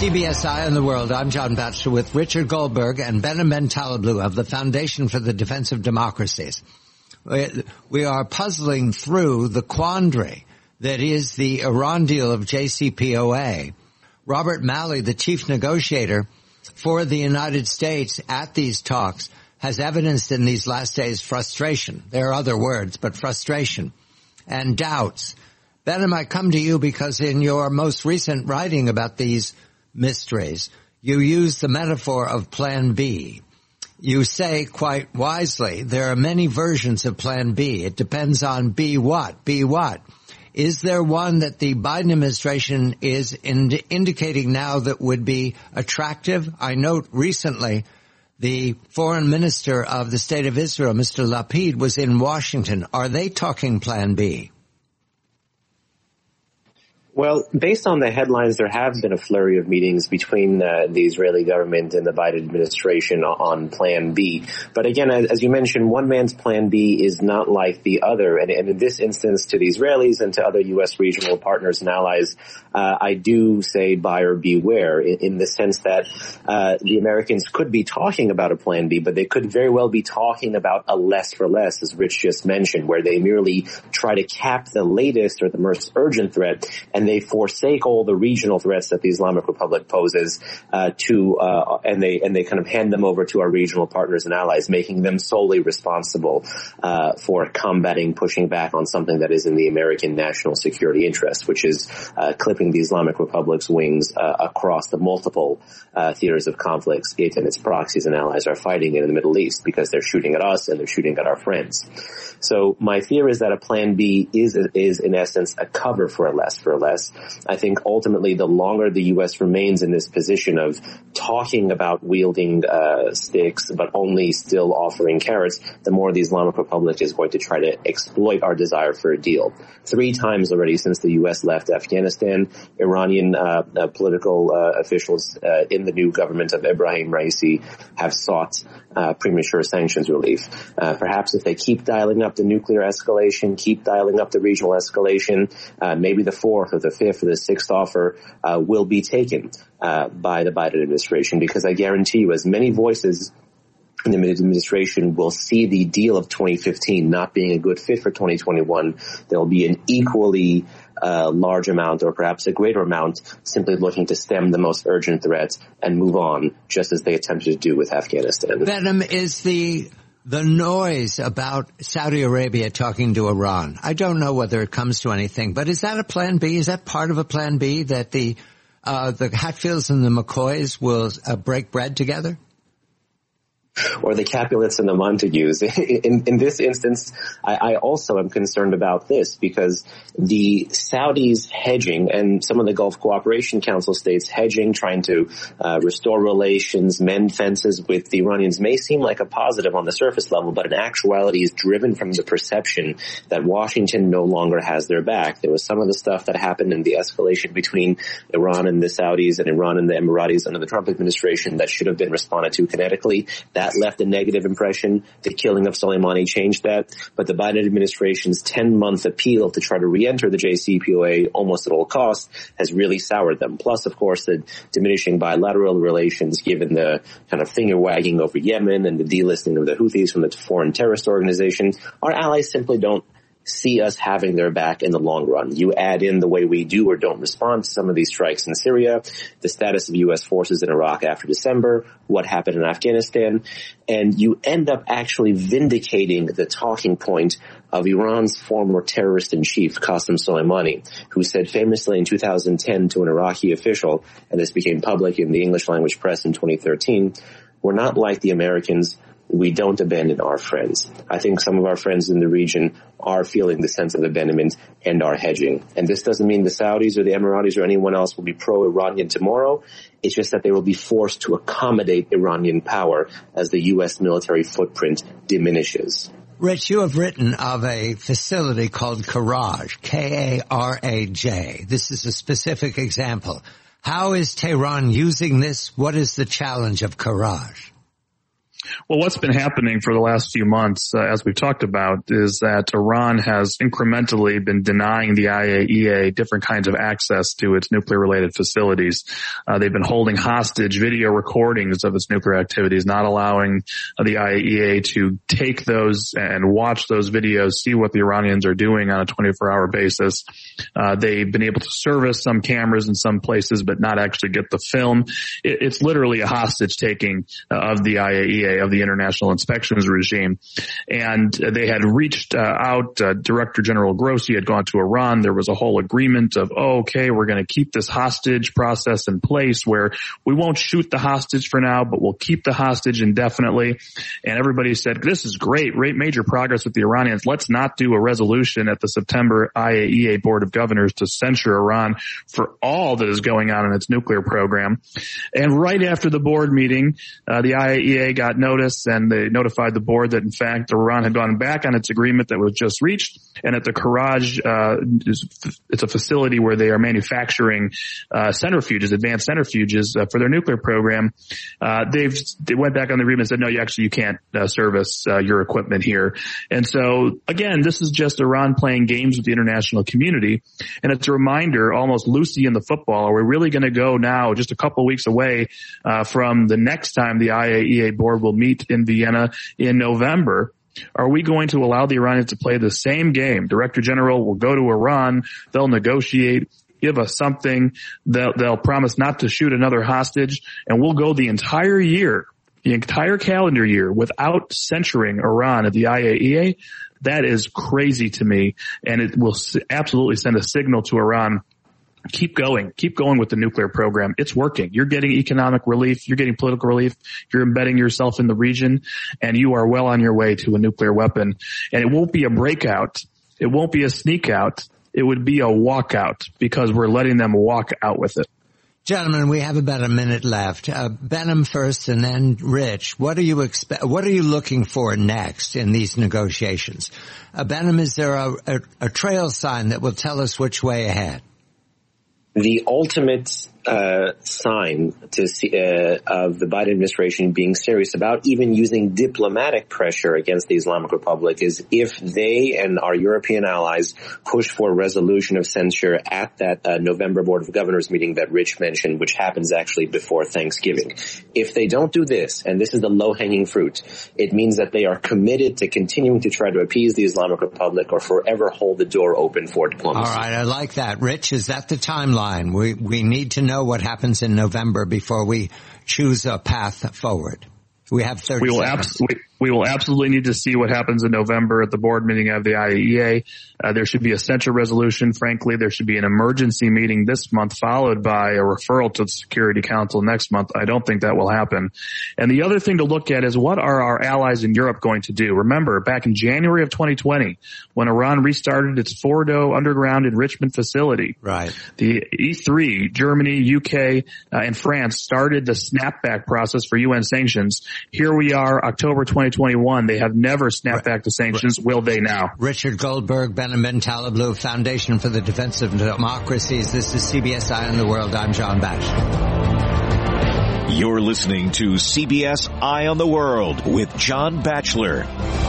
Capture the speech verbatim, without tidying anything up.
C B S Eye on the World. I'm John Batchelor with Richard Goldberg and Behnam Ben Taleblu of the Foundation for the Defense of Democracies. We are puzzling through the quandary that is the Iran deal of J C P O A. Robert Malley, the chief negotiator for the United States at these talks, has evidenced in these last days frustration. There are other words, but frustration and doubts. Behnam, I come to you because in your most recent writing about these mysteries, you use the metaphor of Plan B. You say quite wisely, there are many versions of Plan B. It depends on B what? B what? Is there one that the Biden administration is ind- indicating now that would be attractive? I note recently the foreign minister of the state of Israel, Mister Lapid, was in Washington. Are they talking Plan B? Well, based on the headlines, there have been a flurry of meetings between uh, the Israeli government and the Biden administration on Plan B. But again, as, as you mentioned, one man's Plan B is not like the other. And, and in this instance, to the Israelis and to other U S regional partners and allies, uh, I do say buyer beware in, in the sense that uh, the Americans could be talking about a Plan B, but they could very well be talking about a less for less, as Rich just mentioned, where they merely try to cap the latest or the most urgent threat, and they forsake all the regional threats that the Islamic Republic poses uh, to, uh, and they and they kind of hand them over to our regional partners and allies, making them solely responsible uh, for combating, pushing back on something that is in the American national security interest, which is uh, clipping the Islamic Republic's wings uh, across the multiple uh, theaters of conflicts it and its proxies and allies are fighting in the Middle East, because they're shooting at us and they're shooting at our friends. So my fear is that a Plan B is is in essence a cover for a less for a less. I think ultimately the longer the U S remains in this position of talking about wielding uh, sticks but only still offering carrots, the more the Islamic Republic is going to try to exploit our desire for a deal. Three times already since the U S left Afghanistan, Iranian uh, uh, political uh, officials uh, in the new government of Ebrahim Raisi have sought uh, premature sanctions relief. Uh, perhaps if they keep dialing up the nuclear escalation, keep dialing up the regional escalation, uh, maybe the fourth or the fifth or the sixth offer uh, will be taken uh, by the Biden administration, because I guarantee you, as many voices in the administration will see the deal of twenty fifteen not being a good fit for twenty twenty-one, there will be an equally uh, large amount, or perhaps a greater amount, simply looking to stem the most urgent threats and move on, just as they attempted to do with Afghanistan. Behnam, is the the noise about Saudi Arabia talking to Iran, I don't know whether it comes to anything, but is that a Plan B? Is that part of a Plan B, that the uh the Hatfields and the McCoys will uh, break bread together? Or the Capulets and the Montagues. In, in this instance, I, I also am concerned about this, because the Saudis hedging and some of the Gulf Cooperation Council states hedging, trying to uh, restore relations, mend fences with the Iranians may seem like a positive on the surface level, but in actuality is driven from the perception that Washington no longer has their back. There was some of the stuff that happened in the escalation between Iran and the Saudis and Iran and the Emiratis under the Trump administration that should have been responded to kinetically. That left a negative impression. The killing of Soleimani changed that. But the Biden administration's ten-month appeal to try to re-enter the J C P O A almost at all costs has really soured them. Plus, of course, the diminishing bilateral relations given the kind of finger-wagging over Yemen and the delisting of the Houthis from the foreign terrorist organization. Our allies simply don't see us having their back in the long run. You add in the way we do or don't respond to some of these strikes in Syria, the status of U S forces in Iraq after December, what happened in Afghanistan, and you end up actually vindicating the talking point of Iran's former terrorist-in-chief, Qasem Soleimani, who said famously in two thousand ten to an Iraqi official, and this became public in the English-language press in twenty thirteen, "We're not like the Americans. We don't abandon our friends." I think some of our friends in the region are feeling the sense of abandonment and are hedging. And this doesn't mean the Saudis or the Emiratis or anyone else will be pro-Iranian tomorrow. It's just that they will be forced to accommodate Iranian power as the U S military footprint diminishes. Rich, you have written of a facility called Karaj, K A R A J. This is a specific example. How is Tehran using this? What is the challenge of Karaj? Well, what's been happening for the last few months, uh, as we've talked about, is that Iran has incrementally been denying the I A E A different kinds of access to its nuclear-related facilities. Uh, they've been holding hostage video recordings of its nuclear activities, not allowing uh, the I A E A to take those and watch those videos, see what the Iranians are doing on a twenty-four hour basis. Uh, they've been able to service some cameras in some places, but not actually get the film. It, it's literally a hostage-taking uh, of the I A E A, of the international inspections regime. And they had reached uh, out, uh, Director General Grossi had gone to Iran. There was a whole agreement of, oh, okay, we're going to keep this hostage process in place where we won't shoot the hostage for now, but we'll keep the hostage indefinitely. And everybody said, this is great, great major progress with the Iranians. Let's not do a resolution at the September I A E A Board of Governors to censure Iran for all that is going on in its nuclear program. And right after the board meeting, uh, the I A E A got notice and they notified the board that in fact Iran had gone back on its agreement that was just reached, and at the Karaj, uh, it's a facility where they are manufacturing uh, centrifuges, advanced centrifuges uh, for their nuclear program. Uh, they've they went back on the agreement and said, no, you actually you can't uh, service uh, your equipment here. And so again, this is just Iran playing games with the international community, and it's a reminder, almost Lucy in the football. Are we really going to go now, just a couple of weeks away uh, from the next time the I A E A board will meet in Vienna in November? Are we going to allow the Iranians to play the same game? Director General will go to Iran, they'll negotiate, give us something, they'll, they'll promise not to shoot another hostage, and we'll go the entire year, the entire calendar year without censuring Iran at the I A E A. That is crazy to me, and it will absolutely send a signal to Iran. Keep going. Keep going with the nuclear program. It's working. You're getting economic relief. You're getting political relief. You're embedding yourself in the region, and you are well on your way to a nuclear weapon. And it won't be a breakout. It won't be a sneak out. It would be a walkout because we're letting them walk out with it. Gentlemen, we have about a minute left. Uh, Behnam first and then Rich. What are you expect? What are you looking for next in these negotiations? Uh, Behnam, is there a, a, a trail sign that will tell us which way ahead? The ultimate uh sign to see, uh, of the Biden administration being serious about even using diplomatic pressure against the Islamic Republic is if they and our European allies push for a resolution of censure at that uh, November Board of Governors meeting that Rich mentioned, which happens actually before Thanksgiving. If they don't do this, and this is the low-hanging fruit, it means that they are committed to continuing to try to appease the Islamic Republic or forever hold the door open for diplomacy. All right, I like that. Rich, is that the timeline? We we need to know know what happens in November before we choose a path forward. We have thirty we will seconds. Absolutely, we will absolutely need to see what happens in November at the board meeting of the I A E A. Uh, there should be a censure resolution. Frankly, there should be an emergency meeting this month followed by a referral to the Security Council next month. I don't think that will happen. And the other thing to look at is what are our allies in Europe going to do? Remember, back in January of twenty twenty, when Iran restarted its Fordo underground enrichment facility, right? The E three, Germany, U K, uh, and France started the snapback process for U N sanctions. Here we are, October twenty twenty-one. They have never snapped back to sanctions. Will they now? Richard Goldberg, Behnam Ben Taleblu, Foundation for the Defense of Democracies. This is C B S Eye on the World. I'm John Batchelor. You're listening to C B S Eye on the World with John Batchelor.